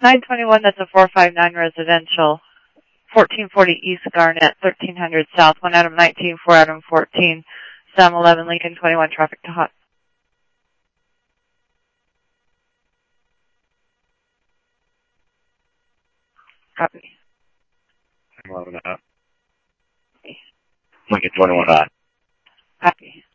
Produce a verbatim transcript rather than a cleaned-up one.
nine twenty-one, that's a four five nine residential. fourteen forty East Garnett, thirteen hundred South, one Adam nineteen, four Adam fourteen, Sam eleven, Lincoln twenty-one, traffic to hot. Copy. eleven hot. Lincoln twenty-one hot. Copy.